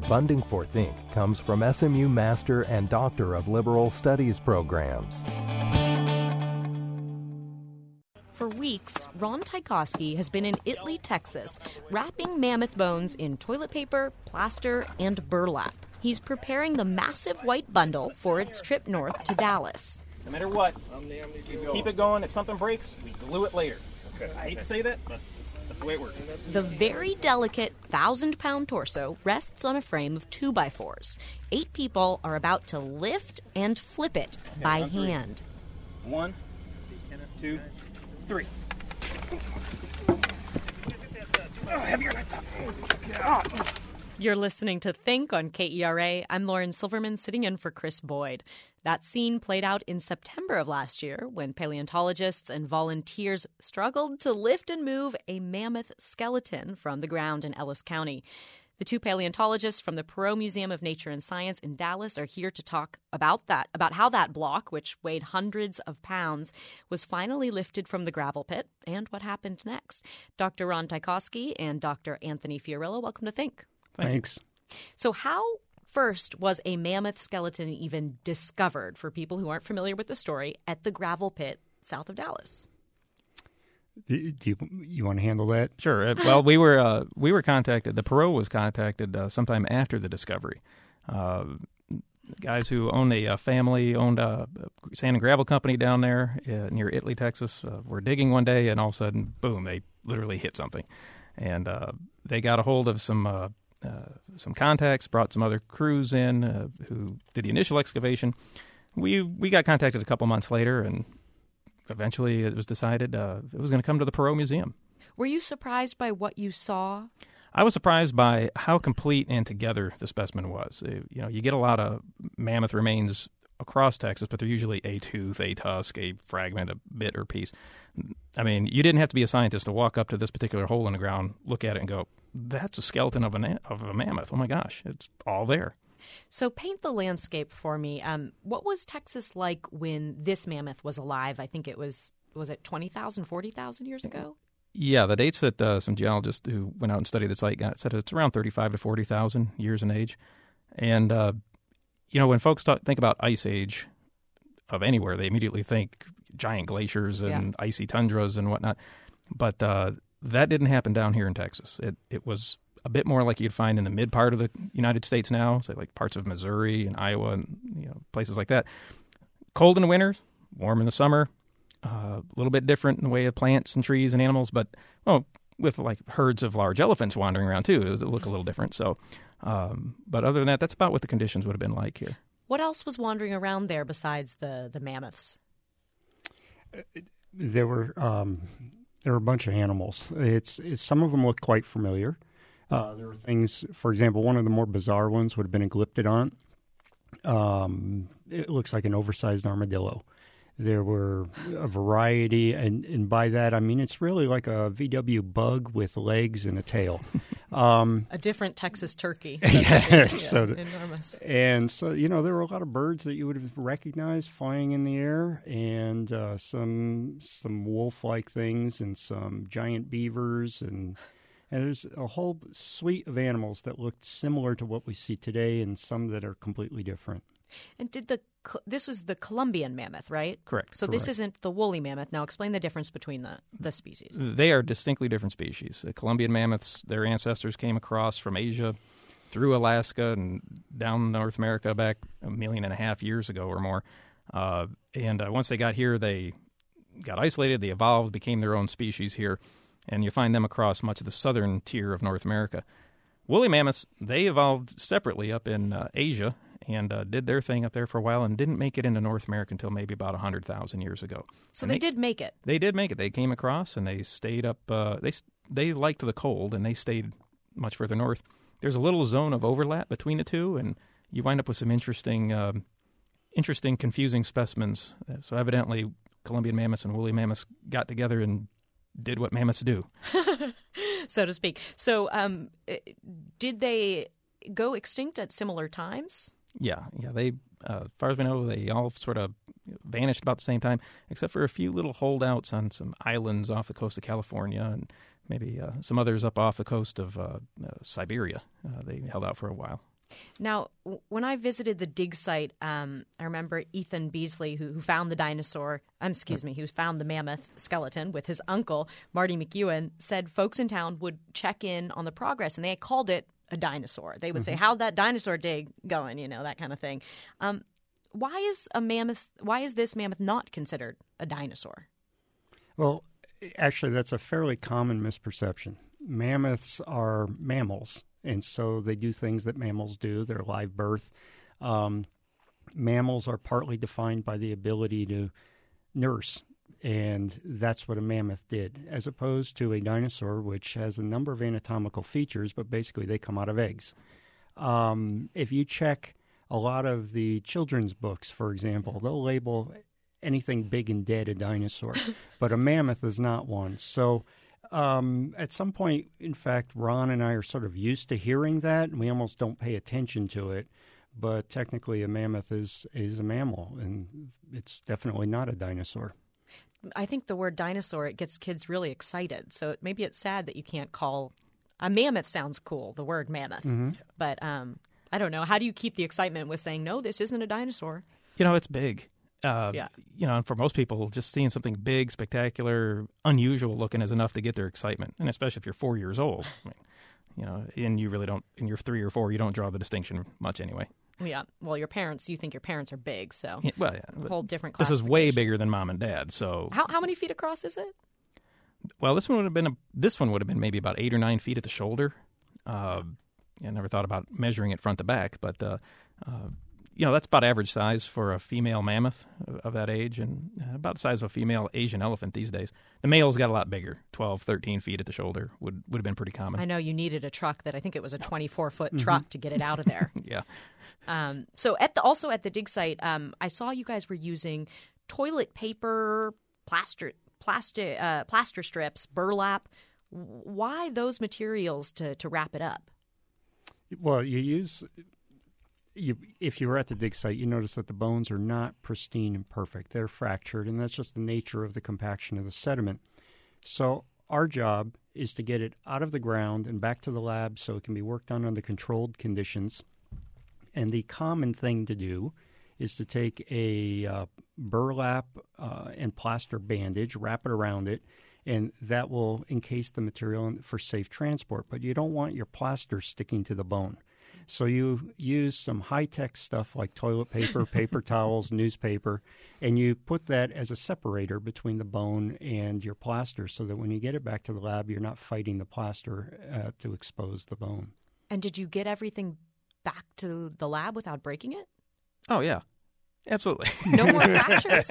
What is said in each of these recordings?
Funding for Think comes from SMU Master and Doctor of Liberal Studies programs. For weeks, Ron Tchaikovsky has been in Italy, Texas, wrapping mammoth bones in toilet paper, plaster, and burlap. He's preparing the massive white bundle for its trip north to Dallas. No matter what, keep it going. If something breaks, we glue it later. Okay. I hate to say that, but that's the way it works. The very delicate 1,000-pound torso rests on a frame of 2x4s. 8 people are about to lift and flip it by hand. 1, 2, 3. Heavier than I thought. You're listening to Think on KERA. I'm Lauren Silverman, sitting in for Chris Boyd. That scene played out in September of last year when paleontologists and volunteers struggled to lift and move a mammoth skeleton from the ground in Ellis County. The 2 paleontologists from the Perot Museum of Nature and Science in Dallas are here to talk about how that block, which weighed hundreds of pounds, was finally lifted from the gravel pit and what happened next. Dr. Ron Tchaikovsky and Dr. Anthony Fiorillo, welcome to Think. Thanks. So how first was a mammoth skeleton even discovered, for people who aren't familiar with the story, at the gravel pit south of Dallas? Do you want to handle that? Sure. Well, we were contacted. The Perot was contacted sometime after the discovery. Guys who owned a family-owned sand and gravel company down there near Italy, Texas, were digging one day, and all of a sudden, boom, they literally hit something. And they got a hold of some contacts, brought some other crews in who did the initial excavation. We got contacted a couple months later, and eventually it was decided it was going to come to the Perot Museum. Were you surprised by what you saw? I was surprised by how complete and together the specimen was. You get a lot of mammoth remains across Texas, but they're usually a tooth, a tusk, a fragment, a bit or piece. I mean, you didn't have to be a scientist to walk up to this particular hole in the ground, look at it, and go, that's a skeleton of a mammoth. Oh, my gosh, it's all there. So paint the landscape for me. What was Texas like when this mammoth was alive? I think it was it 20,000, 40,000 years ago? Yeah, the dates that some geologists who went out and studied the site said it's around 35 to 40,000 years in age. And, when folks think about ice age of anywhere, they immediately think giant glaciers and icy tundras and whatnot. But that didn't happen down here in Texas. It was a bit more like you'd find in the mid part of the United States now, say like parts of Missouri and Iowa and places like that. Cold in the winter, warm in the summer, a little bit different in the way of plants and trees and animals, but with like herds of large elephants wandering around too, it would look a little different. So, but other than that, that's about what the conditions would have been like here. What else was wandering around there besides the mammoths? There were a bunch of animals. It's some of them look quite familiar. There were things, for example, one of the more bizarre ones would have been a glyptodont. It looks like an oversized armadillo. There were a variety, and by that I mean it's really like a VW bug with legs and a tail. A different Texas turkey. Enormous. And so, there were a lot of birds that you would have recognized flying in the air, and some wolf-like things, and some giant beavers, and there's a whole suite of animals that looked similar to what we see today, and some that are completely different. And this was the Columbian mammoth, right? Correct. So this isn't the woolly mammoth. Now explain the difference between the species. They are distinctly different species. The Columbian mammoths, their ancestors came across from Asia through Alaska and down North America back 1.5 million years ago or more. And once they got here, they got isolated, they evolved, became their own species here, and you find them across much of the southern tier of North America. Woolly mammoths, they evolved separately up in Asia and did their thing up there for a while and didn't make it into North America until maybe about 100,000 years ago. So they did make it. They did make it. They came across and they stayed up. They liked the cold and they stayed much further north. There's a little zone of overlap between the two, and you wind up with some interesting, confusing specimens. So evidently, Columbian mammoths and woolly mammoths got together and did what mammoths do, so to speak. So, did they go extinct at similar times? Yeah. They, as far as we know, they all sort of vanished about the same time, except for a few little holdouts on some islands off the coast of California and maybe some others up off the coast of Siberia. They held out for a while. Now, when I visited the dig site, I remember Ethan Beasley, who found the who found the mammoth skeleton with his uncle, Marty McEwen, said folks in town would check in on the progress, and they called it a dinosaur. They would say, how'd that dinosaur dig going, that kind of thing. Why is this mammoth not considered a dinosaur? Well, actually, that's a fairly common misperception. Mammoths are mammals, and so they do things that mammals do. They're live birth. Mammals are partly defined by the ability to nurse, and that's what a mammoth did, as opposed to a dinosaur, which has a number of anatomical features, but basically they come out of eggs. If you check a lot of the children's books, for example, they'll label anything big and dead a dinosaur, but a mammoth is not one. So at some point, in fact, Ron and I are sort of used to hearing that, and we almost don't pay attention to it. But technically, a mammoth is a mammal, and it's definitely not a dinosaur. I think the word dinosaur, it gets kids really excited. So maybe it's sad that you can't call a mammoth sounds cool, the word mammoth. But I don't know. How do you keep the excitement with saying, no, this isn't a dinosaur? It's big. And for most people, just seeing something big, spectacular, unusual looking is enough to get their excitement. And especially if you're 4 years old, and you really don't, and you're 3 or 4, you don't draw the distinction much anyway. Yeah. Well, you think your parents are big, so whole different This is way bigger than mom and dad. So how many feet across is it? Well, this one would have been maybe about 8 or 9 feet at the shoulder. I never thought about measuring it front to back, but that's about average size for a female mammoth of that age, and about the size of a female Asian elephant these days. The males got a lot bigger, 12, 13 feet at the shoulder would have been pretty common. I know you needed a truck I think it was a 24-foot truck to get it out of there. Yeah. So also at the dig site, I saw you guys were using toilet paper, plaster strips, burlap. Why those materials to wrap it up? Well, if you were at the dig site, you notice that the bones are not pristine and perfect. They're fractured, and that's just the nature of the compaction of the sediment. So our job is to get it out of the ground and back to the lab so it can be worked on under controlled conditions. And the common thing to do is to take a burlap and plaster bandage, wrap it around it, and that will encase the material for safe transport. But you don't want your plaster sticking to the bone. So you use some high-tech stuff like toilet paper, paper towels, newspaper, and you put that as a separator between the bone and your plaster so that when you get it back to the lab, you're not fighting the plaster to expose the bone. And did you get everything back to the lab without breaking it? Oh, yeah. Absolutely. No more fractures?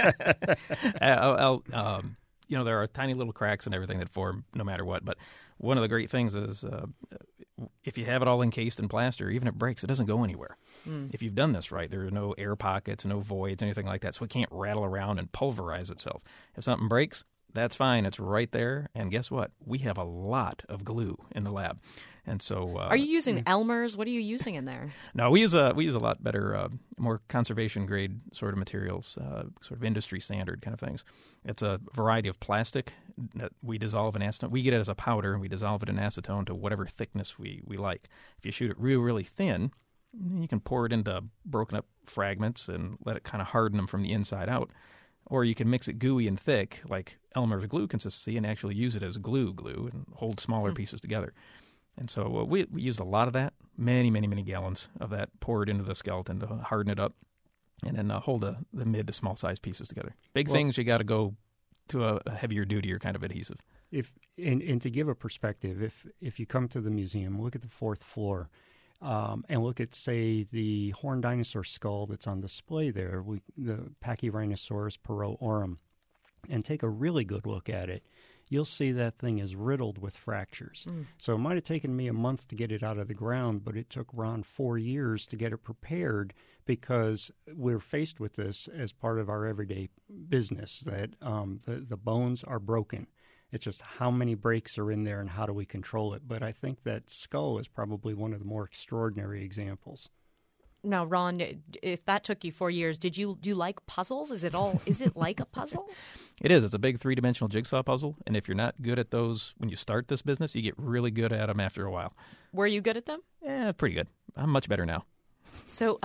There are tiny little cracks and everything that form no matter what. But one of the great things is if you have it all encased in plaster, even if it breaks, it doesn't go anywhere. If you've done this right, there are no air pockets, no voids, anything like that, so it can't rattle around and pulverize itself. If something breaks, that's fine. It's right there. And guess what? We have a lot of glue in the lab. And so, are you using Elmer's? What are you using in there? No, we use a lot better, more conservation grade sort of materials, sort of industry standard kind of things. It's a variety of plastic that we dissolve in acetone. We get it as a powder, and we dissolve it in acetone to whatever thickness we like. If you shoot it really thin, you can pour it into broken up fragments and let it kind of harden them from the inside out. Or you can mix it gooey and thick, like Elmer's glue consistency, and actually use it as glue and hold smaller pieces together. And so we use a lot of that, many, many, many gallons of that, pour it into the skeleton to harden it up, and then hold the mid to small size pieces together. Big things, you got to go to a heavier duty kind of adhesive. And to give a perspective, if you come to the museum, look at the 4th floor, and look at, say, the horned dinosaur skull that's on display there, the Pachyrhinosaurus perot-orum, and take a really good look at it. You'll see that thing is riddled with fractures. So it might have taken me a month to get it out of the ground, but it took Ron 4 years to get it prepared because we're faced with this as part of our everyday business, that the bones are broken. It's just how many breaks are in there and how do we control it. But I think that skull is probably one of the more extraordinary examples. Now, Ron, if that took you 4 years, do you like puzzles? Is it like a puzzle? It is. It's a big 3-dimensional jigsaw puzzle. And if you're not good at those when you start this business, you get really good at them after a while. Were you good at them? Yeah, pretty good. I'm much better now. So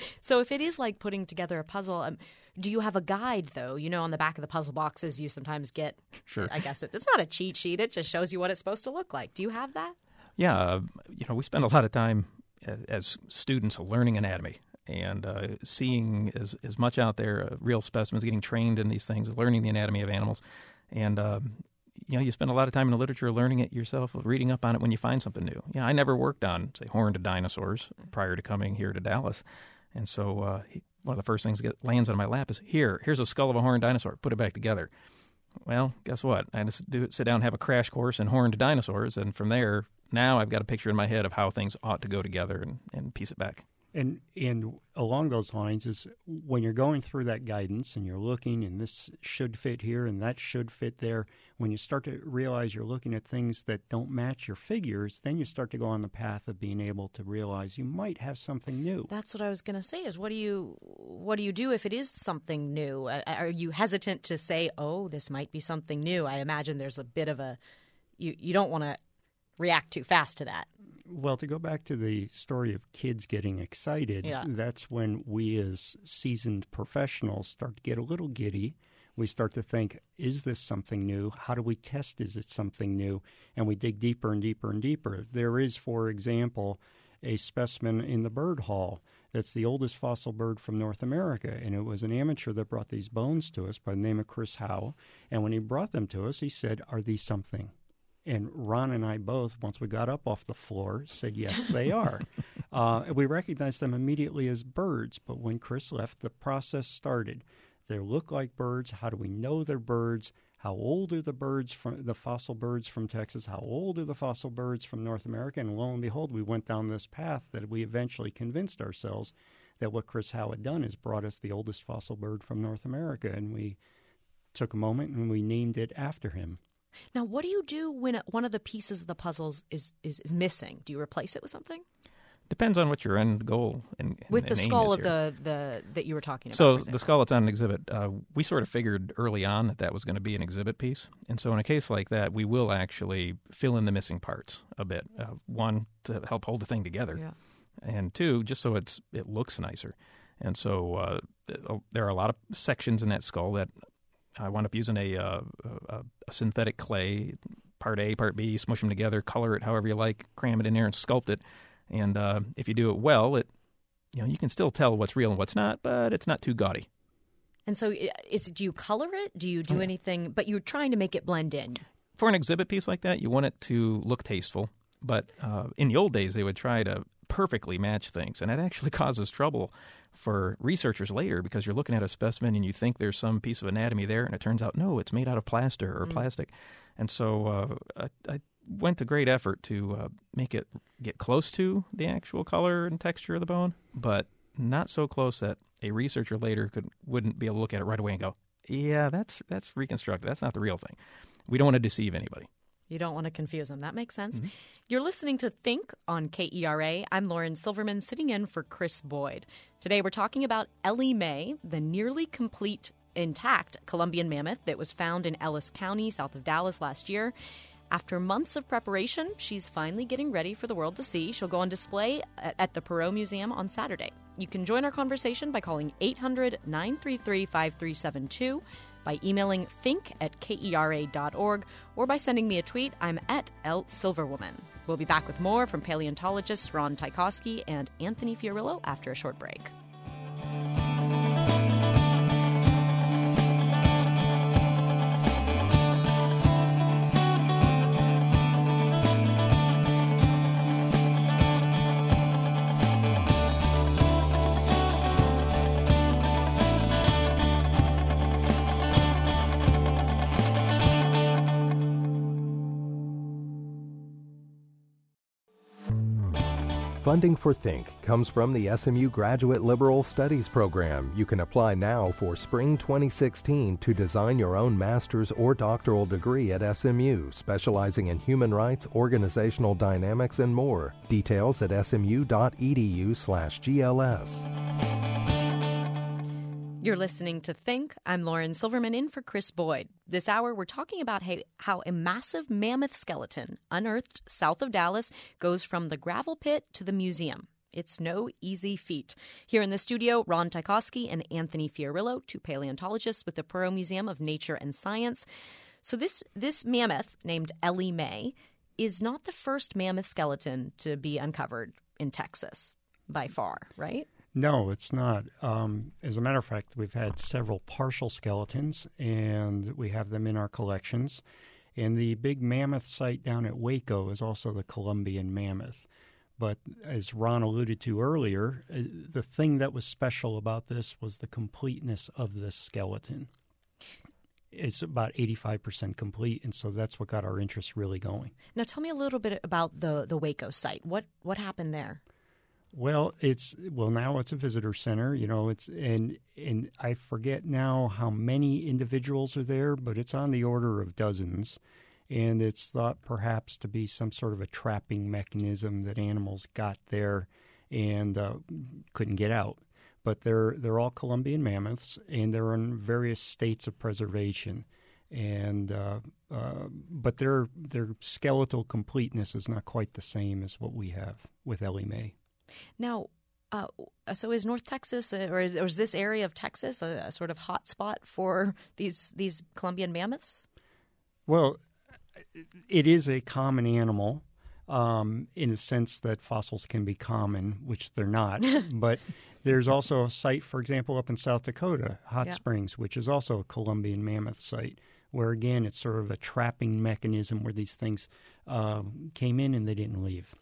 if it is like putting together a puzzle, do you have a guide, though? You know, on the back of the puzzle boxes, you sometimes get, Sure. I guess it's not a cheat sheet. It just shows you what it's supposed to look like. Do you have that? Yeah, we spend a lot of time as students learning anatomy and seeing as much out there, real specimens, getting trained in these things, learning the anatomy of animals. And, you spend a lot of time in the literature learning it yourself, reading up on it when you find something new. I never worked on, say, horned dinosaurs prior to coming here to Dallas. And so one of the first things that lands on my lap is, here's a skull of a horned dinosaur. Put it back together. Well, guess what? I just sit down and have a crash course in horned dinosaurs, and from there, now I've got a picture in my head of how things ought to go together and piece it back. And along those lines is when you're going through that guidance and you're looking and this should fit here and that should fit there, when you start to realize you're looking at things that don't match your figures, then you start to go on the path of being able to realize you might have something new. That's what I was going to say is what do you do if it is something new? Are you hesitant to say, oh, this might be something new? I imagine there's a bit of you don't want to react too fast to that. Well, to go back to the story of kids getting excited, That's when we as seasoned professionals start to get a little giddy. We start to think, is this something new? How do we test, is it something new? And we dig deeper and deeper and deeper. There is, for example, a specimen in the Bird Hall that's the oldest fossil bird from North America. And it was an amateur that brought these bones to us by the name of Chris Howe. And when he brought them to us, he said, are these something? And Ron and I both, once we got up off the floor, said, yes, they are. We recognized them immediately as birds, but when Chris left, the process started. They look like birds. How do we know they're birds? How old are the birds from the fossil birds from Texas? How old are the fossil birds from North America? And lo and behold, we went down this path that we eventually convinced ourselves that what Chris Howe had done is brought us the oldest fossil bird from North America. And we took a moment and we named it after him. Now, what do you do when one of the pieces of the puzzles is missing? Do you replace it with something? Depends on what your end goal and with the aim skull is of the that you were talking about. So the skull that's on an exhibit, we sort of figured early on that was going to be an exhibit piece, and so in a case like that, we will actually fill in the missing parts a bit. One, to help hold the thing together, and two, just so it looks nicer. And so there are a lot of sections in that skull that I wound up using a synthetic clay, part A, part B, smush them together, color it however you like, cram it in there, and sculpt it. And if you do it well, you can still tell what's real and what's not, but it's not too gaudy. And so do you color it? Do you do anything? But you're trying to make it blend in. For an exhibit piece like that, you want it to look tasteful. But in the old days, they would try to perfectly match things, and that actually causes trouble for researchers later because you're looking at a specimen and you think there's some piece of anatomy there, and it turns out, no, it's made out of plaster or plastic. And so I went to great effort to make it get close to the actual color and texture of the bone, but not so close that a researcher later wouldn't be able to look at it right away and go, yeah, that's reconstructed. That's not the real thing. We don't want to deceive anybody. You don't want to confuse them. That makes sense. Mm-hmm. You're listening to Think on KERA. I'm Lauren Silverman, sitting in for Chris Boyd. Today we're talking about Ellie Mae, the nearly complete, intact Columbian mammoth that was found in Ellis County, south of Dallas last year. After months of preparation, she's finally getting ready for the world to see. She'll go on display at the Perot Museum on Saturday. You can join our conversation by calling 800-933-5372, by emailing think@kera.org, or by sending me a tweet. I'm at @LSilverwoman. We'll be back with more from paleontologists Ron Tykowski and Anthony Fiorillo after a short break. Funding for Think comes from the SMU Graduate Liberal Studies Program. You can apply now for spring 2016 to design your own master's or doctoral degree at SMU, specializing in human rights, organizational dynamics, and more. Details at smu.edu/GLS. You're listening to Think. I'm Lauren Silverman, in for Chris Boyd. This hour, we're talking about how a massive mammoth skeleton unearthed south of Dallas goes from the gravel pit to the museum. It's no easy feat. Here in the studio, Ron Tchaikovsky and Anthony Fiorillo, two paleontologists with the Perot Museum of Nature and Science. So this mammoth, named Ellie Mae, is not the first mammoth skeleton to be uncovered in Texas, by far, right? No, it's not. As a matter of fact, we've had several partial skeletons, and we have them in our collections. And the big mammoth site down at Waco is also the Columbian mammoth. But as Ron alluded to earlier, the thing that was special about this was the completeness of this skeleton. It's about 85% complete, and so that's what got our interest really going. Now tell me a little bit about the Waco site. What happened there? Well, now it's a visitor center, and I forget now how many individuals are there, but it's on the order of dozens. And it's thought perhaps to be some sort of a trapping mechanism that animals got there and couldn't get out. But they're all Columbian mammoths, and they're in various states of preservation. And but their skeletal completeness is not quite the same as what we have with Ellie Mae. Now, so is North Texas, or is this area of Texas a sort of hot spot for these Columbian mammoths? Well, it is a common animal in the sense that fossils can be common, which they're not. But there's also a site, for example, up in South Dakota, Hot Springs, which is also a Columbian mammoth site, where, again, it's sort of a trapping mechanism where these things came in and they didn't leave.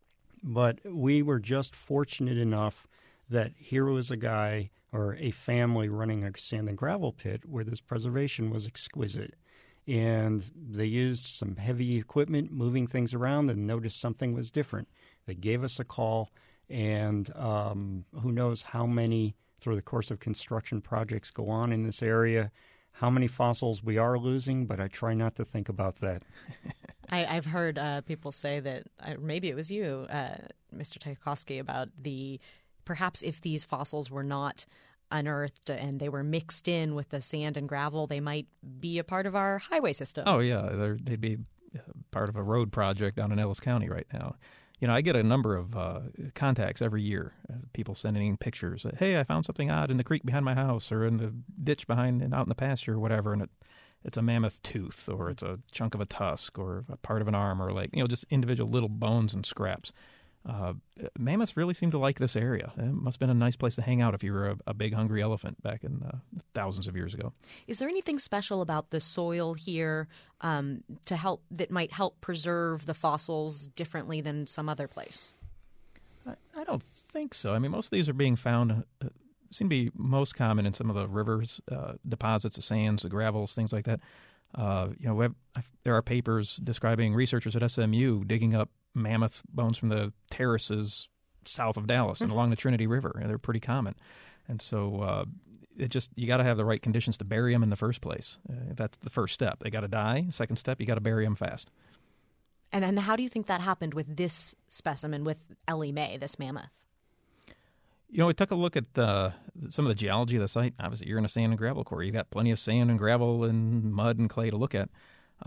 But we were just fortunate enough that here was a guy or a family running a sand and gravel pit where this preservation was exquisite. And they used some heavy equipment moving things around and noticed something was different. They gave us a call, and who knows how many, through the course of construction projects, go on in this area, how many fossils we are losing, but I try not to think about that. I've heard people say that, maybe it was you, Mr. Tchaikovsky, about perhaps if these fossils were not unearthed and they were mixed in with the sand and gravel, they might be a part of our highway system. Oh, yeah. They'd be part of a road project down in Ellis County right now. I get a number of contacts every year, people sending in pictures. Hey, I found something odd in the creek behind my house or in the ditch behind and out in the pasture or whatever, and it's a mammoth tooth or it's a chunk of a tusk or a part of an arm or just individual little bones and scraps. Mammoths really seem to like this area. It must have been a nice place to hang out if you were a big hungry elephant back in thousands of years ago. Is there anything special about the soil here that might help preserve the fossils differently than some other place? I don't think so. I mean, most of these are being found, seem to be most common in some of the rivers, deposits of sands, the gravels, things like that. There are papers describing researchers at SMU digging up mammoth bones from the terraces south of Dallas and along the Trinity River, and they're pretty common. And so you got to have the right conditions to bury them in the first place. That's the first step. They got to die. Second step, you got to bury them fast. And how do you think that happened with this specimen, with Ellie Mae, this mammoth? We took a look at some of the geology of the site. Obviously, you're in a sand and gravel quarry. You got plenty of sand and gravel and mud and clay to look at.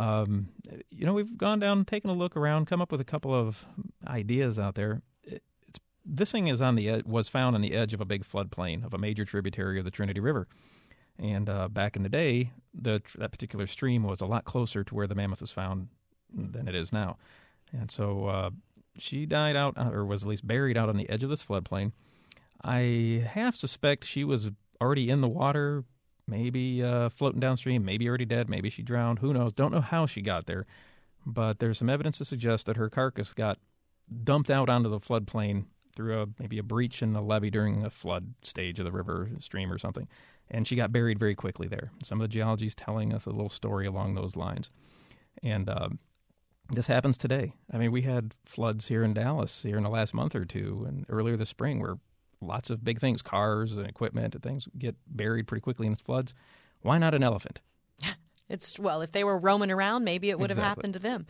We've gone down, taken a look around, come up with a couple of ideas out there. This thing was found on the edge of a big floodplain of a major tributary of the Trinity River. And back in the day, that particular stream was a lot closer to where the mammoth was found than it is now. And so she died out, or was at least buried out on the edge of this floodplain. I half suspect she was already in the water, maybe floating downstream, maybe already dead, maybe she drowned. Who knows? Don't know how she got there. But there's some evidence to suggest that her carcass got dumped out onto the floodplain through maybe a breach in the levee during a flood stage of the river, stream or something. And she got buried very quickly there. Some of the geology is telling us a little story along those lines. And this happens today. I mean, we had floods here in Dallas here in the last month or two and earlier this spring where lots of big things, cars and equipment and things, get buried pretty quickly in floods. Why not an elephant? If they were roaming around, maybe it would have happened to them.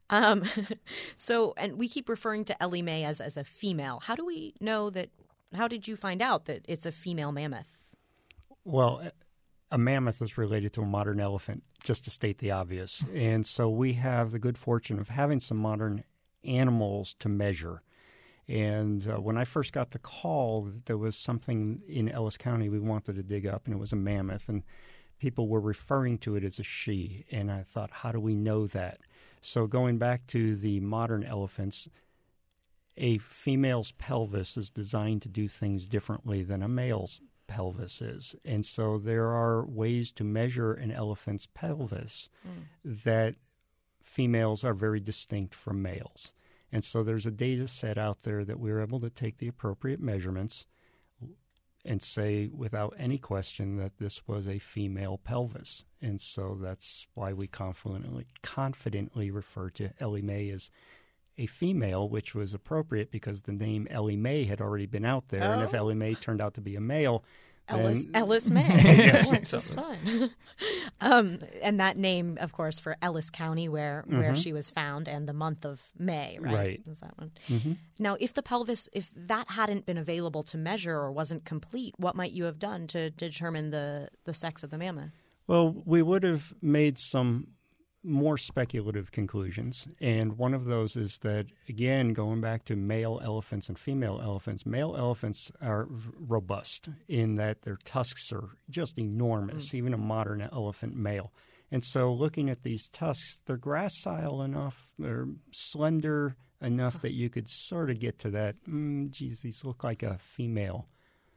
And we keep referring to Ellie Mae as a female. How do we know that? How did you find out that it's a female mammoth? Well, a mammoth is related to a modern elephant, just to state the obvious. And so we have the good fortune of having some modern animals to measure. And when I first got the call, there was something in Ellis County we wanted to dig up, and it was a mammoth, and people were referring to it as a she. And I thought, how do we know that? So going back to the modern elephants, a female's pelvis is designed to do things differently than a male's pelvis is. And so there are ways to measure an elephant's pelvis that females are very distinct from males. And so there's a data set out there that we're able to take the appropriate measurements and say without any question that this was a female pelvis. And so that's why we confidently refer to Ellie Mae as a female, which was appropriate because the name Ellie Mae had already been out there. And if Ellie Mae turned out to be a male, Ellis Mae. Yes, just fine. And that name, of course, for Ellis County, where she was found, and the month of May, right? Right. Is that one? Mm-hmm. Now, if the pelvis, if that hadn't been available to measure or wasn't complete, what might you have done to determine the sex of the mammoth? Well, we would have made some more speculative conclusions, and one of those is that, again, going back to male elephants and female elephants are robust in that their tusks are just enormous, even a modern elephant male. And so looking at these tusks, they're gracile enough, they're slender enough that you could sort of get to that, these look like a female.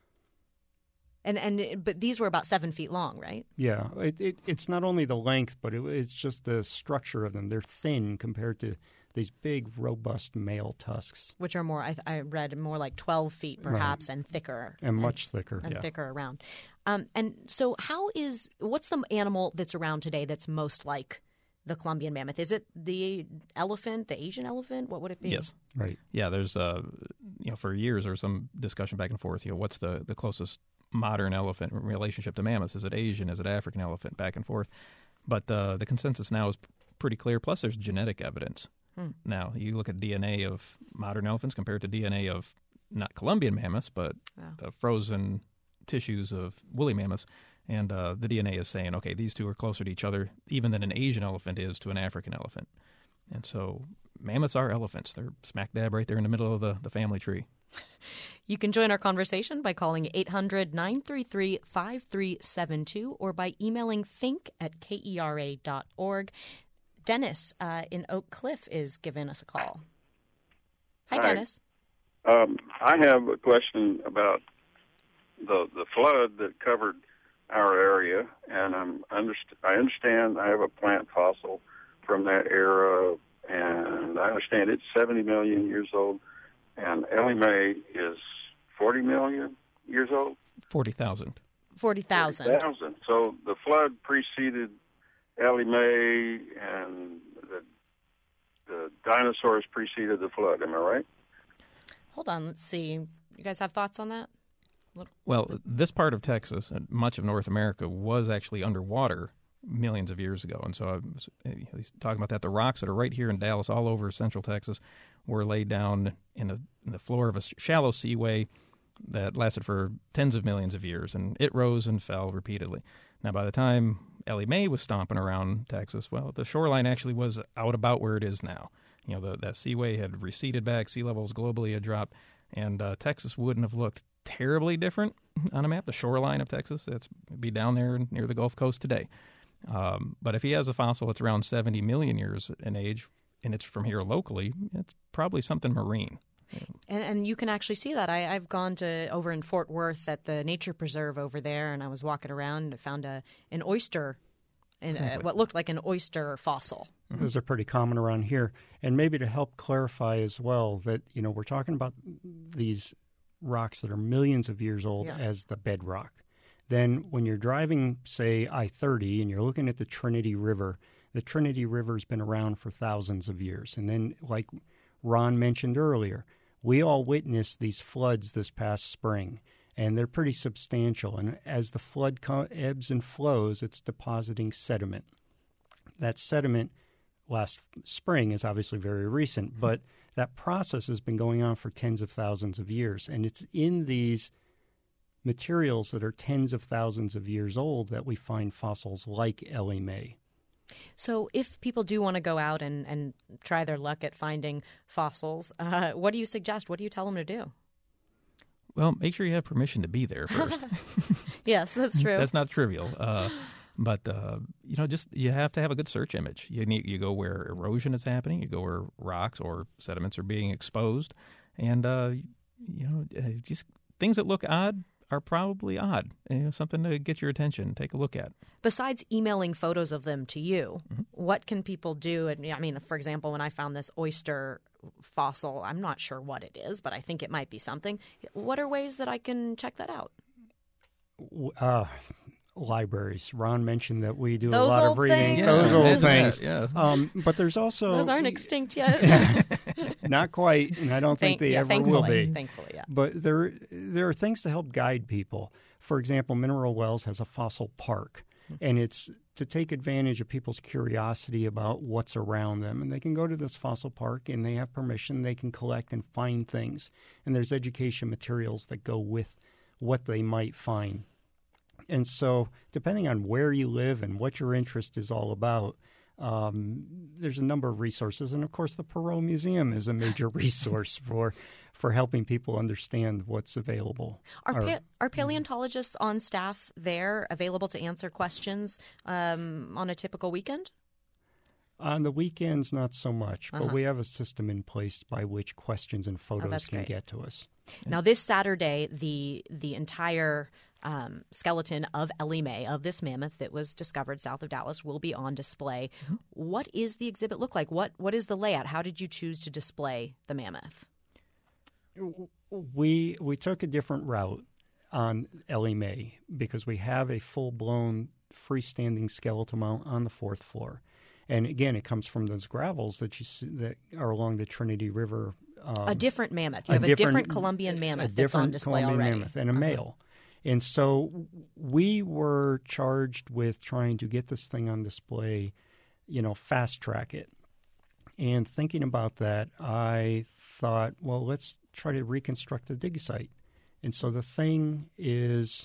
But these were about 7 feet long, right? Yeah, it's not only the length, but it's just the structure of them. They're thin compared to these big, robust male tusks, which are more. I read more like 12 feet, perhaps, right. And thicker, and much thicker, and thicker around. And so, what's the animal that's around today that's most like the Columbian mammoth? Is it the elephant, the Asian elephant? What would it be? Yes, right. Yeah, there's for years there was some discussion back and forth. What's the closest modern elephant relationship to mammoths? Is it Asian? Is it African elephant? Back and forth. But the consensus now is pretty clear. Plus, there's genetic evidence. Now, you look at DNA of modern elephants compared to DNA of not Columbian mammoths, but the frozen tissues of woolly mammoths. And the DNA is saying, okay, these two are closer to each other even than an Asian elephant is to an African elephant. And so mammoths are elephants. They're smack dab right there in the middle of the family tree. You can join our conversation by calling 800-933-5372 or by emailing think@kera.org. Dennis in Oak Cliff is giving us a call. Hi, Dennis. I have a question about the flood that covered our area, and I understand I have a plant fossil from that era, and I understand it's 70 million years old. And Ellie Mae is 40 million years old? 40,000. 40,000. 40,000. So the flood preceded Ellie Mae, and the dinosaurs preceded the flood. Am I right? Hold on. Let's see. You guys have thoughts on that? Well, this part of Texas and much of North America was actually underwater millions of years ago. And so he's talking about that. The rocks that are right here in Dallas, all over central Texas, were laid down in the floor of a shallow seaway that lasted for tens of millions of years, and it rose and fell repeatedly. Now, by the time Ellie Mae was stomping around Texas, well, the shoreline actually was out about where it is now. That seaway had receded back, sea levels globally had dropped, and Texas wouldn't have looked terribly different on a map. The shoreline of Texas, it'd be down there near the Gulf Coast today. But if he has a fossil that's around 70 million years in age, and it's from here locally, it's probably something marine. And you can actually see that. I've gone over in Fort Worth at the nature preserve over there, and I was walking around and found an oyster, what looked like an oyster fossil. Those are pretty common around here. And maybe to help clarify as well that, we're talking about these rocks that are millions of years old as the bedrock. Then when you're driving, say, I-30, and you're looking at the Trinity River has been around for thousands of years. And then, like Ron mentioned earlier, we all witnessed these floods this past spring, and they're pretty substantial. And as the flood ebbs and flows, it's depositing sediment. That sediment last spring is obviously very recent, but that process has been going on for tens of thousands of years. And it's in these materials that are tens of thousands of years old that we find fossils like Ellie Mae. So if people do want to go out and try their luck at finding fossils, what do you suggest? What do you tell them to do? Well, make sure you have permission to be there first. Yes, that's true. That's not trivial. But just you have to have a good search image. You go where erosion is happening. You go where rocks or sediments are being exposed, and just things that look odd are probably odd. Something to get your attention. Take a look at. Besides emailing photos of them to you, what can people do? And I mean, for example, when I found this oyster fossil, I'm not sure what it is, but I think it might be something. What are ways that I can check that out? Libraries. Ron mentioned that we do Those a lot old of reading. things. Those old things. Yeah. But there's also... Those aren't extinct yet. Not quite, and I don't think they ever will be. Thankfully, yeah. But there are things to help guide people. For example, Mineral Wells has a fossil park, and it's to take advantage of people's curiosity about what's around them. And they can go to this fossil park, and they have permission. They can collect and find things. And there's education materials that go with what they might find. And so depending on where you live and what your interest is all about, there's a number of resources. And, of course, the Perot Museum is a major resource for helping people understand what's available. Are paleontologists on staff there available to answer questions on a typical weekend? On the weekends, not so much, but we have a system in place by which questions and photos can get to us. Now, this Saturday, the entire skeleton of Ellie Mae, of this mammoth that was discovered south of Dallas, will be on display. What is the exhibit look like? What is the layout? How did you choose to display the mammoth? We took a different route on Ellie Mae because we have a full-blown freestanding skeletal mount on the fourth floor. And again, it comes from those gravels that you see that are along the Trinity River. A different mammoth. You have a different Columbian mammoth that's on display Columbian already. Mammoth and a male. And so we were charged with trying to get this thing on display, fast track it. And thinking about that, I thought, well, let's try to reconstruct the dig site. And so the thing is,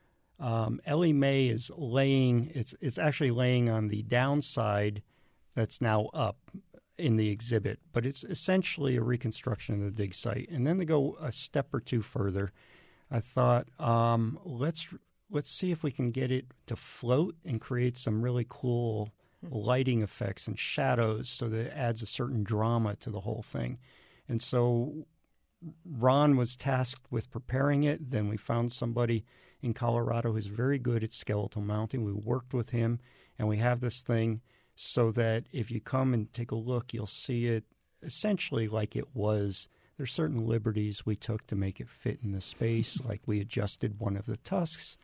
Ellie Mae is it's actually laying on the downside that's now up in the exhibit, but it's essentially a reconstruction of the dig site. And then to go a step or two further, I thought, let's see if we can get it to float and create some really cool lighting effects and shadows so that it adds a certain drama to the whole thing. And so Ron was tasked with preparing it. Then we found somebody in Colorado who's very good at skeletal mounting. We worked with him, and we have this thing so that if you come and take a look, you'll see it essentially like it was. There's certain liberties we took to make it fit in the space, like we adjusted one of the tusks.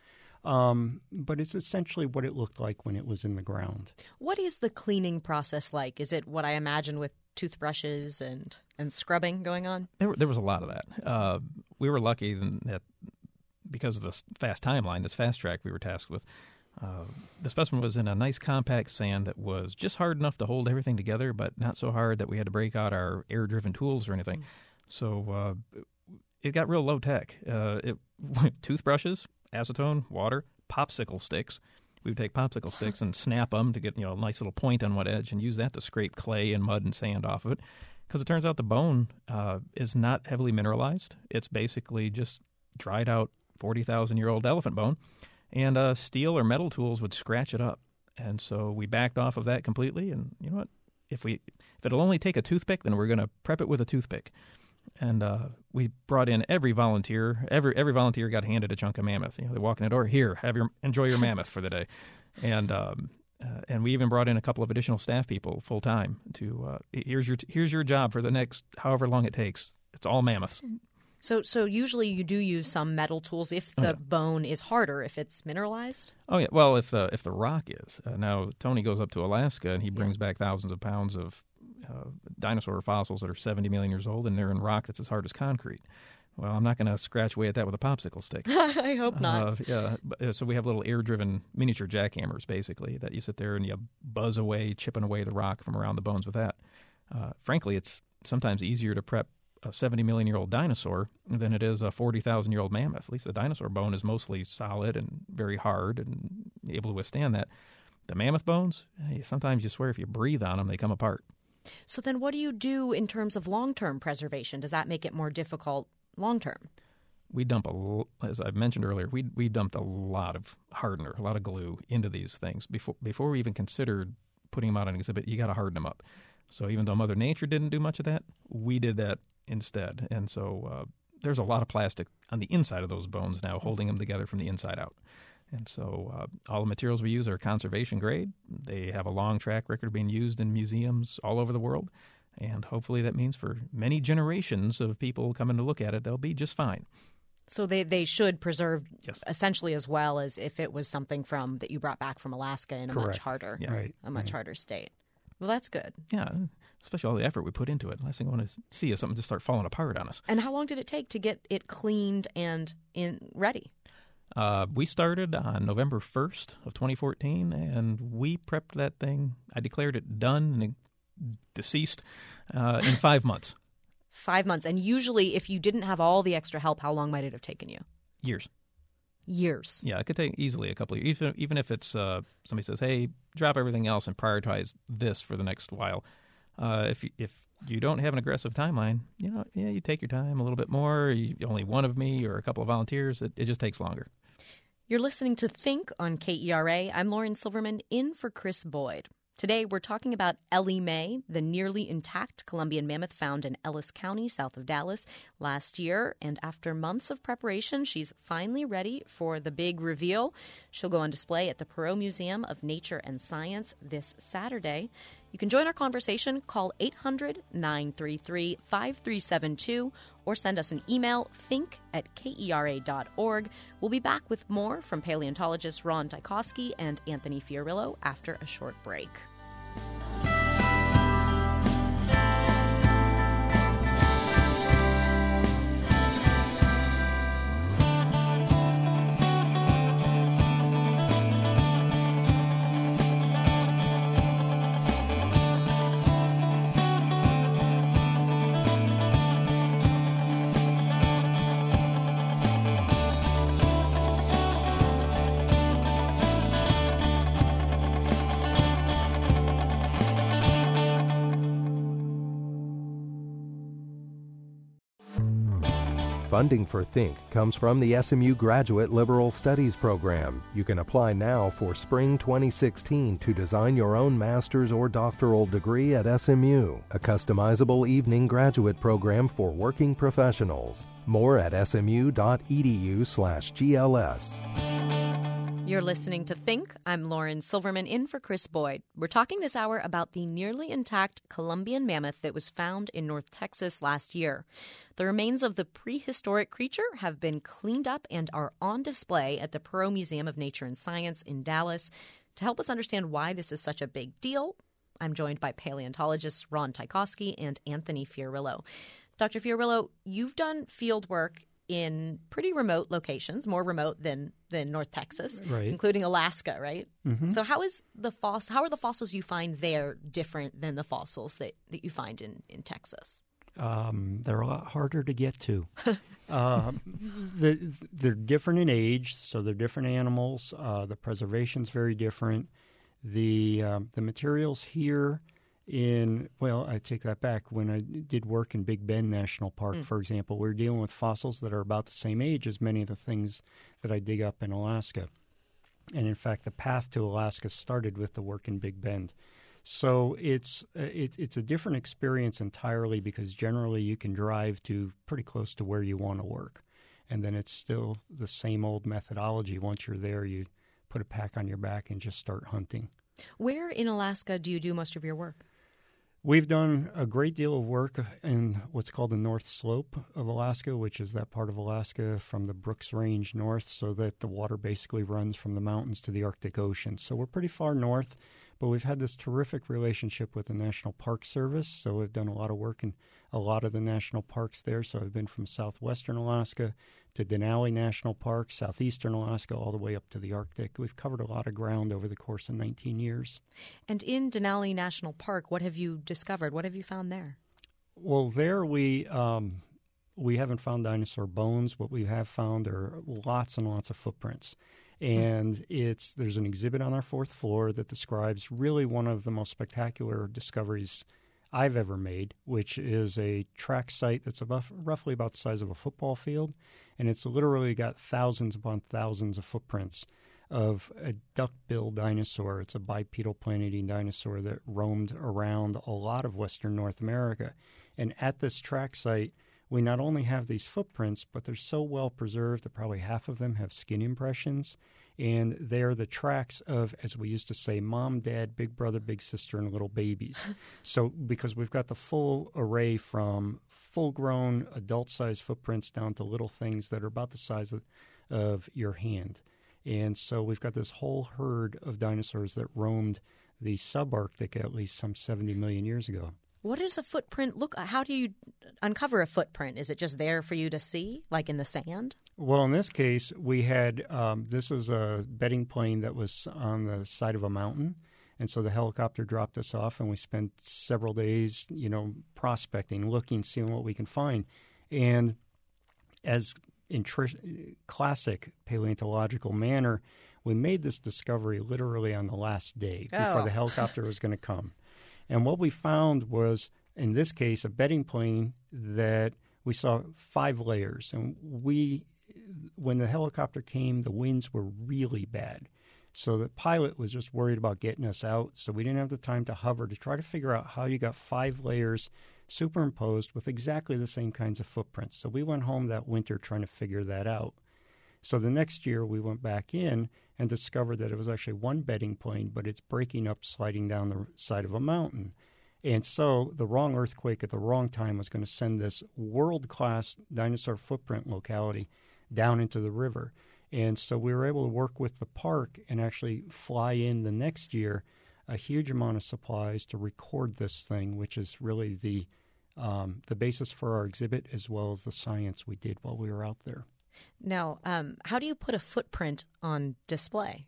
But it's essentially what it looked like when it was in the ground. What is the cleaning process like? Is it what I imagine with toothbrushes and scrubbing going on? There was a lot of that. We were lucky that because of this fast timeline, this fast track we were tasked with, the specimen was in a nice compact sand that was just hard enough to hold everything together, but not so hard that we had to break out our air-driven tools or anything. So it got real low-tech. Toothbrushes, acetone, water, popsicle sticks. We would take popsicle sticks and snap them to get a nice little point on one edge and use that to scrape clay and mud and sand off of it. Because it turns out the bone is not heavily mineralized. It's basically just dried out 40,000-year-old elephant bone, and steel or metal tools would scratch it up. And so we backed off of that completely. And you know what? If it'll only take a toothpick, then we're going to prep it with a toothpick. And we brought in every volunteer. Every volunteer got handed a chunk of mammoth. They walk in the door. Here, enjoy your mammoth for the day. And we even brought in a couple of additional staff people full time to here's your job for the next however long it takes. It's all mammoths. So usually you do use some metal tools if the bone is harder, if it's mineralized? Oh, yeah. Well, if the rock is. Now, Tony goes up to Alaska, and he brings back thousands of pounds of dinosaur fossils that are 70 million years old, and they're in rock that's as hard as concrete. Well, I'm not going to scratch away at that with a popsicle stick. I hope not. So we have little air-driven miniature jackhammers, basically, that you sit there and you buzz away, chipping away the rock from around the bones with that. Frankly, it's sometimes easier to prep a 70-million-year-old dinosaur than it is a 40,000-year-old mammoth. At least the dinosaur bone is mostly solid and very hard and able to withstand that. The mammoth bones, sometimes you swear if you breathe on them, they come apart. So then what do you do in terms of long-term preservation? Does that make it more difficult long-term? We dump, as I mentioned earlier, we dumped a lot of hardener, a lot of glue into these things. Before we even considered putting them out on exhibit, you got to harden them up. So even though Mother Nature didn't do much of that, we did that instead. And so there's a lot of plastic on the inside of those bones now, holding them together from the inside out. And so all the materials we use are conservation grade. They have a long track record of being used in museums all over the world. And hopefully that means for many generations of people coming to look at it, they'll be just fine. So they should preserve Yes. essentially as well as if it was something that you brought back from Alaska in a Correct. much harder, Right. a much harder state. Well, that's good. Yeah, especially all the effort we put into it. Last thing I want to see is something just start falling apart on us. And how long did it take to get it cleaned and ready? We started on November 1st of 2014, and we prepped that thing. I declared it done and deceased in 5 months. 5 months. And usually if you didn't have all the extra help, how long might it have taken you? Years. Years. Yeah, it could take easily a couple of years. Even if it's somebody says, hey, drop everything else and prioritize this for the next while. If you don't have an aggressive timeline, you take your time a little bit more. Only one of me or a couple of volunteers, it just takes longer. You're listening to Think on KERA. I'm Lauren Silverman, in for Chris Boyd. Today, we're talking about Ellie Mae, the nearly intact Columbian mammoth found in Ellis County, south of Dallas, last year. And after months of preparation, she's finally ready for the big reveal. She'll go on display at the Perot Museum of Nature and Science this Saturday. You can join our conversation. Call 800-933-5372 or send us an email, think@kera.org. We'll be back with more from paleontologists Ron Tykowski and Anthony Fiorillo after a short break. Funding for Think comes from the SMU Graduate Liberal Studies Program. You can apply now for spring 2016 to design your own master's or doctoral degree at SMU, a customizable evening graduate program for working professionals. More at smu.edu/GLS. You're listening to Think. I'm Lauren Silverman, in for Chris Boyd. We're talking this hour about the nearly intact Columbian mammoth that was found in North Texas last year. The remains of the prehistoric creature have been cleaned up and are on display at the Perot Museum of Nature and Science in Dallas. To help us understand why this is such a big deal, I'm joined by paleontologists Ron Tykowski and Anthony Fiorillo. Dr. Fiorillo, you've done field work in pretty remote locations, more remote than North Texas, right, including Alaska, right? Mm-hmm. So how are the fossils you find there different than the fossils that you find in Texas? They're a lot harder to get to. They're different in age, so they're different animals. The preservation's very different. The materials here I take that back. When I did work in Big Bend National Park, for example, we were dealing with fossils that are about the same age as many of the things that I dig up in Alaska. And in fact, the path to Alaska started with the work in Big Bend. So it's a different experience entirely, because generally you can drive to pretty close to where you want to work. And then it's still the same old methodology. Once you're there, you put a pack on your back and just start hunting. Where in Alaska do you do most of your work? We've done a great deal of work in what's called the North Slope of Alaska, which is that part of Alaska from the Brooks Range north, so that the water basically runs from the mountains to the Arctic Ocean. So we're pretty far north, but we've had this terrific relationship with the National Park Service, so we've done a lot of work in a lot of the national parks there. So I've been from southwestern Alaska to Denali National Park, southeastern Alaska, all the way up to the Arctic. We've covered a lot of ground over the course of 19 years. And in Denali National Park, what have you discovered? What have you found there? Well, there we haven't found dinosaur bones. What we have found are lots and lots of footprints. And there's an exhibit on our 4th floor that describes really one of the most spectacular discoveries I've ever made, which is a track site that's roughly about the size of a football field, and it's literally got thousands upon thousands of footprints of a duck-billed dinosaur. It's a bipedal plant-eating dinosaur that roamed around a lot of western North America. And at this track site, we not only have these footprints, but they're so well preserved that probably half of them have skin impressions. And they're the tracks of, as we used to say, mom, dad, big brother, big sister, and little babies. So because we've got the full array from full-grown adult-sized footprints down to little things that are about the size of your hand. And so we've got this whole herd of dinosaurs that roamed the subarctic at least some 70 million years ago. What does a footprint look like? How do you uncover a footprint? Is it just there for you to see, like in the sand? Well, in this case, we had this was a bedding plane that was on the side of a mountain. And so the helicopter dropped us off, and we spent several days, prospecting, looking, seeing what we can find. And as in classic paleontological manner, we made this discovery literally on the last day before the helicopter was going to come. And what we found was, in this case, a bedding plane that we saw 5 layers. And when the helicopter came, the winds were really bad. So the pilot was just worried about getting us out, so we didn't have the time to hover to try to figure out how you got 5 layers superimposed with exactly the same kinds of footprints. So we went home that winter trying to figure that out. So the next year we went back in and discovered that it was actually one bedding plane, but it's breaking up, sliding down the side of a mountain. And so the wrong earthquake at the wrong time was going to send this world-class dinosaur footprint locality down into the river. And so we were able to work with the park and actually fly in the next year a huge amount of supplies to record this thing, which is really the basis for our exhibit as well as the science we did while we were out there. Now, how do you put a footprint on display?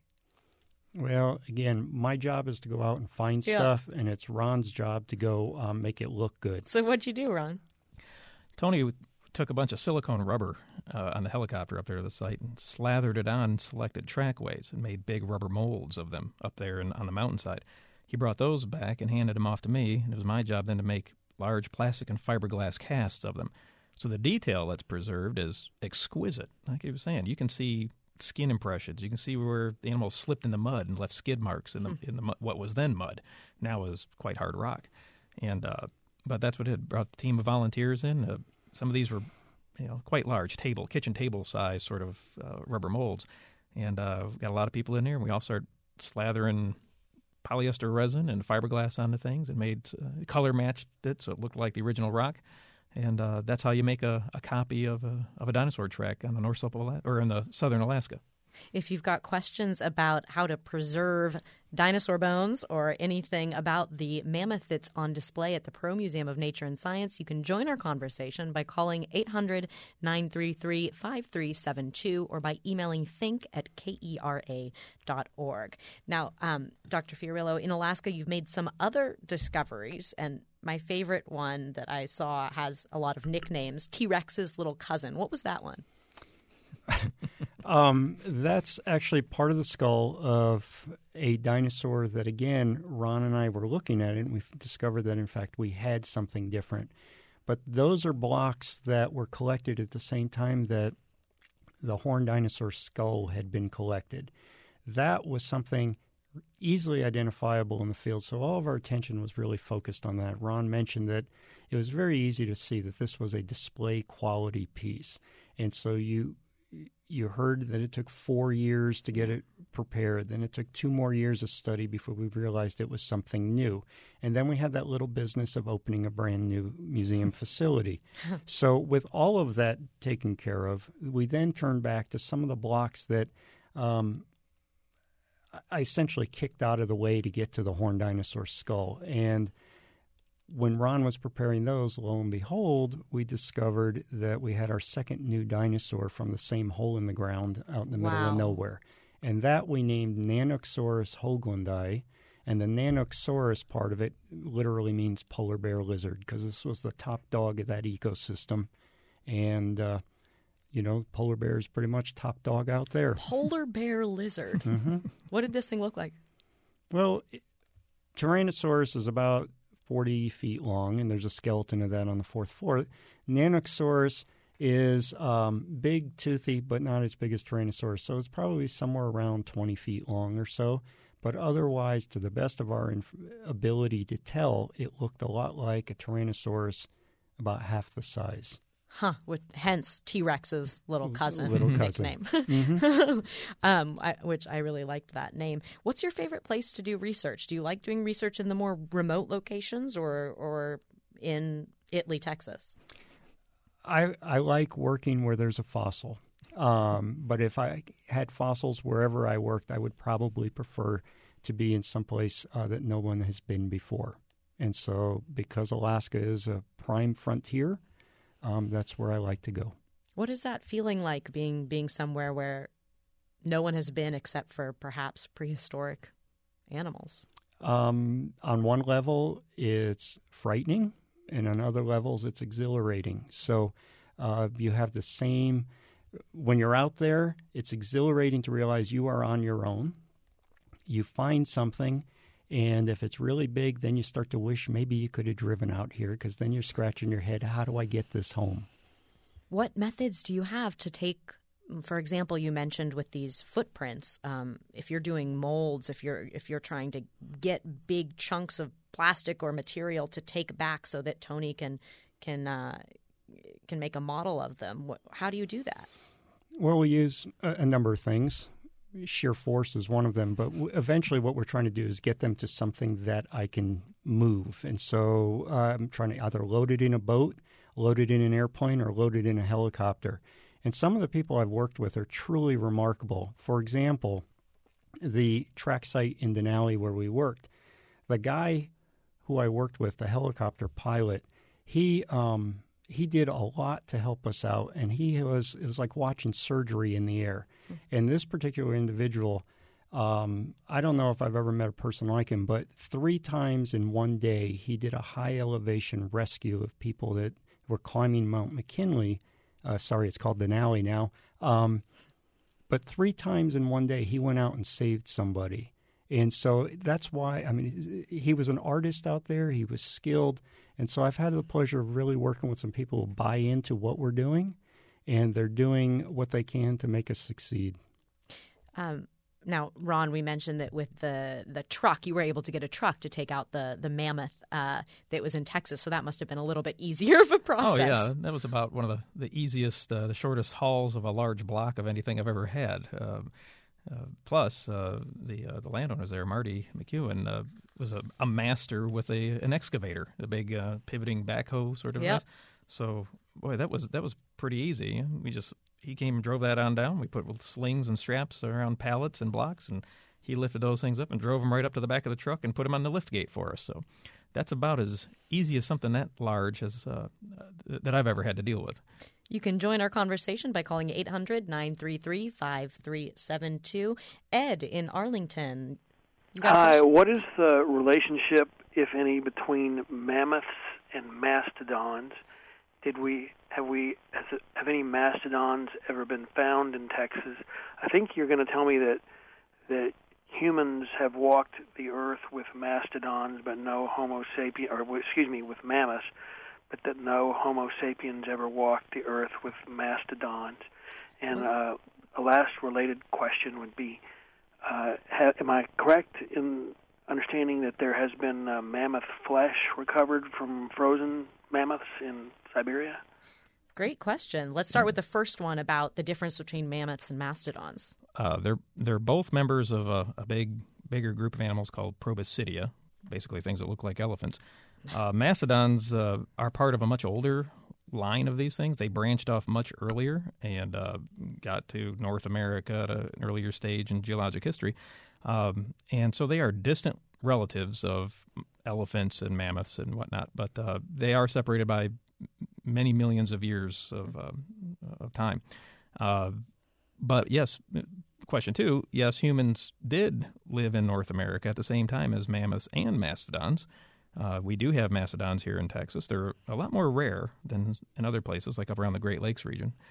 Well, again, my job is to go out and find stuff, and it's Ron's job to go make it look good. So what'd you do, Ron? Tony took a bunch of silicone rubber on the helicopter up there to the site and slathered it on selected trackways and made big rubber molds of them up there on the mountainside. He brought those back and handed them off to me, and it was my job then to make large plastic and fiberglass casts of them. So the detail that's preserved is exquisite. Like he was saying, you can see skin impressions. You can see where the animal slipped in the mud and left skid marks in the mud, what was then mud, now is quite hard rock. And but that's what it brought the team of volunteers in. Some of these were, quite large kitchen table size sort of rubber molds, and got a lot of people in there. And we all started slathering polyester resin and fiberglass onto things, and made color matched it so it looked like the original rock. And that's how you make a copy of a dinosaur track on the north slope of Alaska, or in the southern Alaska. If you've got questions about how to preserve dinosaur bones or anything about the mammoth that's on display at the Perot Museum of Nature and Science, you can join our conversation by calling 800-933-5372 or by emailing think@kera.org. Now, Dr. Fiorillo, in Alaska, you've made some other discoveries, and my favorite one that I saw has a lot of nicknames, T-Rex's little cousin. What was that one? That's actually part of the skull of a dinosaur that, again, Ron and I were looking at it, and we discovered that, in fact, we had something different. But those are blocks that were collected at the same time that the horned dinosaur skull had been collected. That was something easily identifiable in the field, so all of our attention was really focused on that. Ron mentioned that it was very easy to see that this was a display quality piece. And so you heard that it took 4 years to get it prepared. Then it took 2 more years of study before we realized it was something new. And then we had that little business of opening a brand new museum facility. So with all of that taken care of, we then turned back to some of the blocks that I essentially kicked out of the way to get to the horned dinosaur skull. And when Ron was preparing those, lo and behold, we discovered that we had our second new dinosaur from the same hole in the ground out in the middle of nowhere. And that we named Nanoxaurus hoaglandii. And the Nanoxaurus part of it literally means polar bear lizard, because this was the top dog of that ecosystem. And Polar bear is pretty much top dog out there. Polar bear lizard. Mm-hmm. What did this thing look like? Well, Tyrannosaurus is about 40 feet long, and there's a skeleton of that on the fourth floor. Nanosaurus is big, toothy, but not as big as Tyrannosaurus, so it's probably somewhere around 20 feet long or so. But otherwise, to the best of our ability to tell, it looked a lot like a Tyrannosaurus, about half the size. Huh, hence T-Rex's little cousin nickname, which I really liked that name. What's your favorite place to do research? Do you like doing research in the more remote locations or in Italy, Texas? I like working where there's a fossil. But if I had fossils wherever I worked, I would probably prefer to be in some place that no one has been before. And so because Alaska is a prime frontier, that's where I like to go. What is that feeling like, being somewhere where no one has been except for perhaps prehistoric animals? On one level, it's frightening, and on other levels, it's exhilarating. So you have the same... When you're out there, it's exhilarating to realize you are on your own. You find something, and if it's really big, then you start to wish maybe you could have driven out here, because then you're scratching your head, how do I get this home? What methods do you have to take, for example, you mentioned with these footprints, if you're doing molds, if you're trying to get big chunks of plastic or material to take back so that Tony can make a model of them. How do you do that? Well, we use a number of things. Sheer force is one of them, but eventually what we're trying to do is get them to something that I can move. And so I'm trying to either load it in a boat, load it in an airplane, or load it in a helicopter. And some of the people I've worked with are truly remarkable. For example, the track site in Denali where we worked, the guy who I worked with, the helicopter pilot, he did a lot to help us out, and it was like watching surgery in the air. And this particular individual, I don't know if I've ever met a person like him, but 3 times in one day he did a high-elevation rescue of people that were climbing Mount McKinley. It's called Denali now. But 3 times in one day he went out and saved somebody. And so that's why, he was an artist out there. He was skilled. And so I've had the pleasure of really working with some people who buy into what we're doing, and they're doing what they can to make us succeed. Now, Ron, we mentioned that with the truck, you were able to get a truck to take out the mammoth that was in Texas, so that must have been a little bit easier of a process. Oh, yeah. That was about one of the easiest, the shortest hauls of a large block of anything I've ever had. Plus, the landowners there, Marty McEwen, was a master with an excavator, a big pivoting backhoe sort of. Yep. So, boy, that was pretty easy. He came and drove that on down. We put slings and straps around pallets and blocks, and he lifted those things up and drove them right up to the back of the truck and put them on the lift gate for us. So that's about as easy as something that large as that I've ever had to deal with. You can join our conversation by calling 800-933-5372. Ed in Arlington. Hi, what is the relationship, if any, between mammoths and mastodons? Have any mastodons ever been found in Texas? I think you're going to tell me that humans have walked the earth with mastodons, but no Homo sapiens, with mammoths, but that no Homo sapiens ever walked the earth with mastodons. And a last related question would be, am I correct in understanding that there has been mammoth flesh recovered from frozen mammoths in Siberia? Great question. Let's start with the first one about the difference between mammoths and mastodons. They're both members of a bigger group of animals called Proboscidea, basically things that look like elephants. Mastodons are part of a much older line of these things. They branched off much earlier and got to North America at an earlier stage in geologic history. And so they are distant relatives of elephants and mammoths and whatnot, but they are separated by many millions of years of time. But yes, question 2, yes, humans did live in North America at the same time as mammoths and mastodons. We do have mastodons here in Texas. They're a lot more rare than in other places, like up around the Great Lakes region.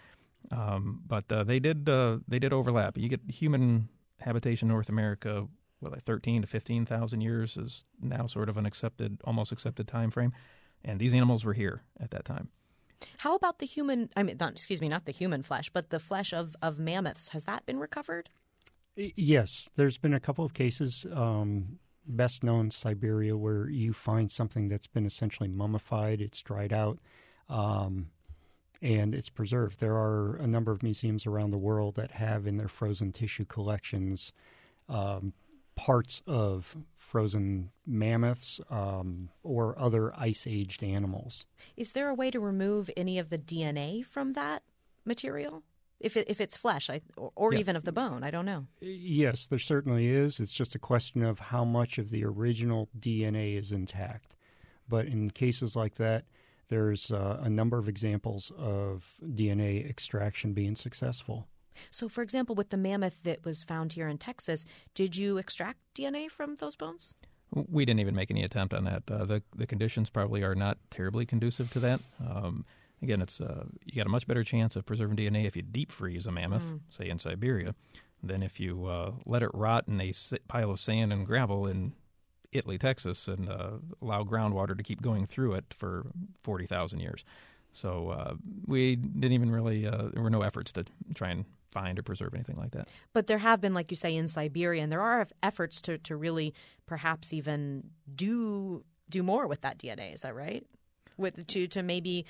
But they did overlap. You get human habitation in North America, like 13 to 15,000 years is now sort of an almost accepted time frame, and these animals were here at that time. How about the human? Not the human flesh, but the flesh of mammoths. Has that been recovered? Yes, there's been a couple of cases. Best known, Siberia, where you find something that's been essentially mummified. It's dried out, and it's preserved. There are a number of museums around the world that have in their frozen tissue collections parts of frozen mammoths or other ice-aged animals. Is there a way to remove any of the DNA from that material? If it's flesh or even of the bone, I don't know. Yes, there certainly is. It's just a question of how much of the original DNA is intact. But in cases like that, there's a number of examples of DNA extraction being successful. So, for example, with the mammoth that was found here in Texas, did you extract DNA from those bones? We didn't even make any attempt on that. The conditions probably are not terribly conducive to that. Again, it's you got a much better chance of preserving DNA if you deep freeze a mammoth, say in Siberia, than if you let it rot in a pile of sand and gravel in Italy, Texas, and allow groundwater to keep going through it for 40,000 years. So we didn't even really there were no efforts to try and find or preserve anything like that. But there have been, like you say, in Siberia, and there are efforts to really perhaps even do more with that DNA. Is that right? To maybe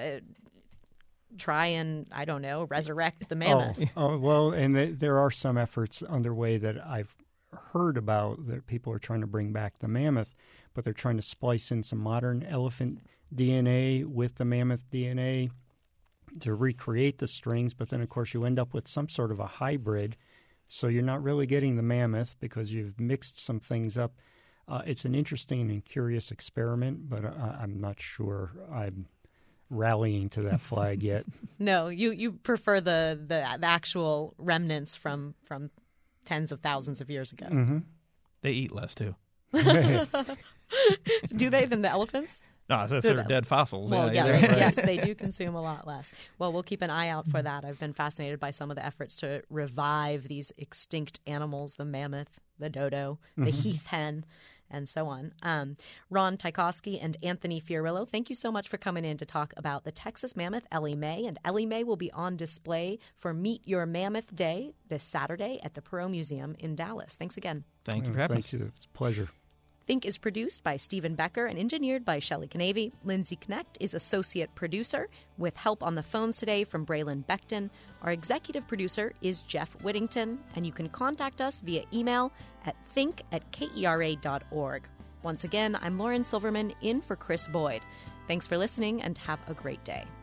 try and, I don't know, resurrect the mammoth. Well, and there are some efforts underway that I've heard about that people are trying to bring back the mammoth, but they're trying to splice in some modern elephant DNA with the mammoth DNA to recreate the strings, but then, of course, you end up with some sort of a hybrid, so you're not really getting the mammoth because you've mixed some things up. It's an interesting and curious experiment, but I'm not sure I'm rallying to that flag yet. No, you prefer the actual remnants from tens of thousands of years ago. Mm-hmm. They eat less, too. Do they, than the elephants? No, if they're dead fossils. Well, right. Yes, they do consume a lot less. Well, we'll keep an eye out for that. I've been fascinated by some of the efforts to revive these extinct animals, the mammoth, the dodo, the heath hen, and so on. Ron Tchaikovsky and Anthony Fiorillo, thank you so much for coming in to talk about the Texas mammoth, Ellie Mae. And Ellie Mae will be on display for Meet Your Mammoth Day this Saturday at the Perot Museum in Dallas. Thanks again. Thank you for having us. Thank you. It's a pleasure. Think is produced by Stephen Becker and engineered by Shelley Canavy. Lindsay Knecht is associate producer with help on the phones today from Braylon Beckton. Our executive producer is Jeff Whittington, and you can contact us via email at think@kera.org. Once again, I'm Lauren Silverman in for Chris Boyd. Thanks for listening and have a great day.